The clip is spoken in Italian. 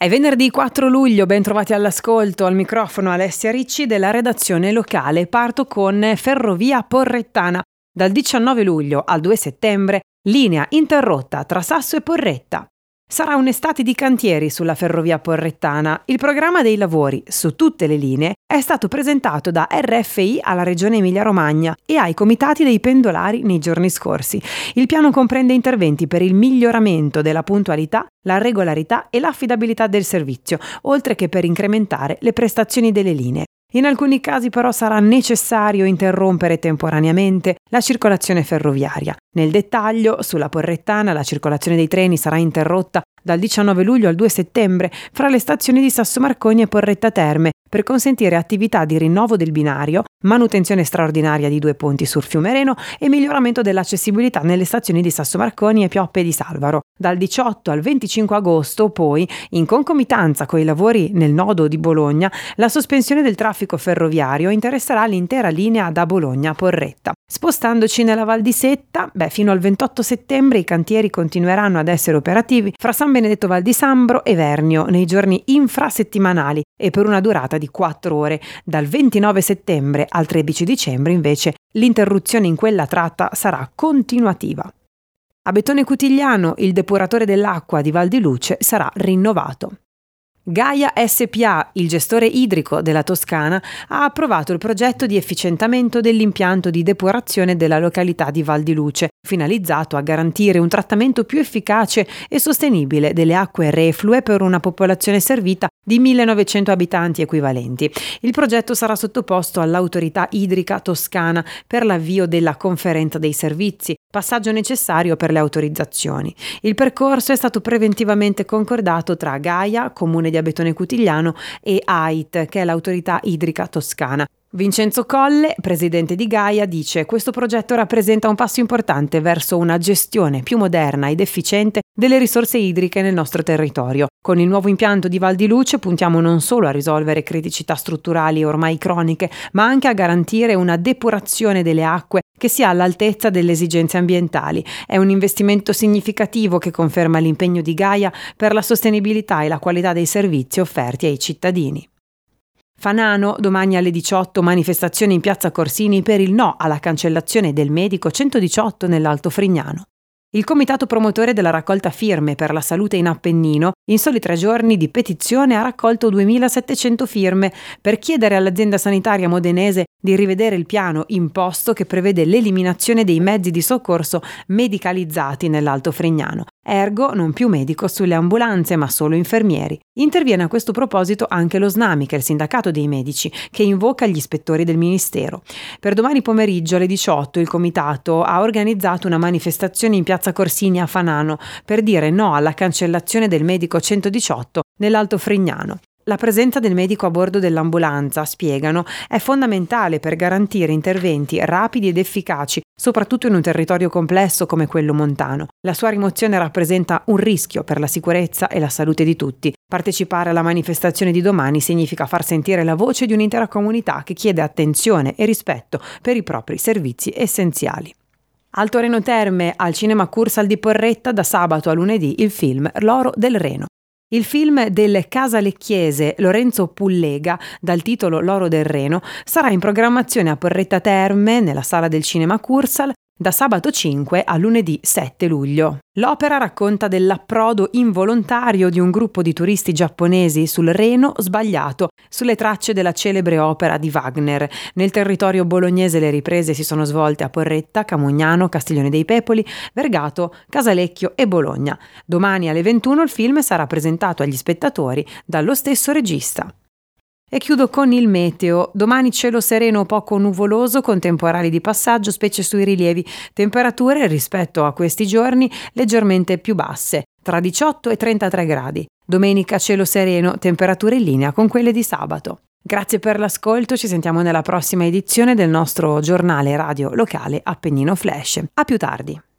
È venerdì 4 luglio, ben trovati all'ascolto, al microfono Alessia Ricci della redazione locale. Parto con Ferrovia Porrettana. Dal 19 luglio al 2 settembre, linea interrotta tra Sasso e Porretta. Sarà un'estate di cantieri sulla Ferrovia Porrettana. Il programma dei lavori su tutte le linee è stato presentato da RFI alla Regione Emilia-Romagna e ai comitati dei pendolari nei giorni scorsi. Il piano comprende interventi per il miglioramento della puntualità, la regolarità e l'affidabilità del servizio, oltre che per incrementare le prestazioni delle linee. In alcuni casi però sarà necessario interrompere temporaneamente la circolazione ferroviaria. Nel dettaglio, sulla Porrettana la circolazione dei treni sarà interrotta dal 19 luglio al 2 settembre fra le stazioni di Sasso Marconi e Porretta Terme per consentire attività di rinnovo del binario, manutenzione straordinaria di 2 ponti sul fiume Reno e miglioramento dell'accessibilità nelle stazioni di Sasso Marconi e Pioppe di Salvaro. Dal 18 al 25 agosto, poi, in concomitanza con i lavori nel nodo di Bologna, la sospensione del traffico ferroviario interesserà l'intera linea da Bologna a Porretta. Spostandoci nella Val di Setta, fino al 28 settembre i cantieri continueranno ad essere operativi fra San Benedetto Val di Sambro e Vernio nei giorni infrasettimanali e per una durata di 4 ore. Dal 29 settembre al 13 dicembre, invece, l'interruzione in quella tratta sarà continuativa. A Betone Cutigliano, il depuratore dell'acqua di Val di Luce sarà rinnovato. Gaia SPA, il gestore idrico della Toscana, ha approvato il progetto di efficientamento dell'impianto di depurazione della località di Val di Luce, finalizzato a garantire un trattamento più efficace e sostenibile delle acque reflue per una popolazione servita di 1900 abitanti equivalenti. Il progetto sarà sottoposto all'autorità idrica toscana per l'avvio della conferenza dei servizi, passaggio necessario per le autorizzazioni. Il percorso è stato preventivamente concordato tra Gaia, Comune di Abetone Cutigliano, e AIT, che è l'autorità idrica toscana. Vincenzo Colle, presidente di Gaia, dice: questo progetto rappresenta un passo importante verso una gestione più moderna ed efficiente delle risorse idriche nel nostro territorio. Con il nuovo impianto di Val di Luce puntiamo non solo a risolvere criticità strutturali ormai croniche, ma anche a garantire una depurazione delle acque che sia all'altezza delle esigenze ambientali. È un investimento significativo che conferma l'impegno di Gaia per la sostenibilità e la qualità dei servizi offerti ai cittadini. Fanano, domani alle 18 manifestazione in piazza Corsini per il no alla cancellazione del medico 118 nell'Alto Frignano. Il comitato promotore della raccolta firme per la salute in Appennino, in soli 3 giorni di petizione, ha raccolto 2700 firme per chiedere all'azienda sanitaria modenese di rivedere il piano imposto che prevede l'eliminazione dei mezzi di soccorso medicalizzati nell'Alto Frignano. Ergo, non più medico sulle ambulanze, ma solo infermieri. Interviene a questo proposito anche lo SNAMI, che è il sindacato dei medici, che invoca gli ispettori del Ministero. Per domani pomeriggio alle 18 il comitato ha organizzato una manifestazione in piazza Corsini a Fanano per dire no alla cancellazione del medico 118 nell'Alto Frignano. La presenza del medico a bordo dell'ambulanza, spiegano, è fondamentale per garantire interventi rapidi ed efficaci, soprattutto in un territorio complesso come quello montano. La sua rimozione rappresenta un rischio per la sicurezza e la salute di tutti. Partecipare alla manifestazione di domani significa far sentire la voce di un'intera comunità che chiede attenzione e rispetto per i propri servizi essenziali. Alto Reno Terme, al Cinema Cursal di Porretta, da sabato a lunedì il film L'oro del Reno. Il film del casalecchiese Lorenzo Pullega, dal titolo L'oro del Reno, sarà in programmazione a Porretta Terme, nella sala del Cinema Cursal, da sabato 5 a lunedì 7 luglio. L'opera racconta dell'approdo involontario di un gruppo di turisti giapponesi sul Reno sbagliato, sulle tracce della celebre opera di Wagner. Nel territorio bolognese le riprese si sono svolte a Porretta, Camugnano, Castiglione dei Pepoli, Vergato, Casalecchio e Bologna. Domani alle 21 il film sarà presentato agli spettatori dallo stesso regista. E chiudo con il meteo. Domani cielo sereno poco nuvoloso con temporali di passaggio, specie sui rilievi. Temperature rispetto a questi giorni leggermente più basse, tra 18 e 33 gradi. Domenica cielo sereno, temperature in linea con quelle di sabato. Grazie per l'ascolto, ci sentiamo nella prossima edizione del nostro giornale radio locale Appennino Flash. A più tardi.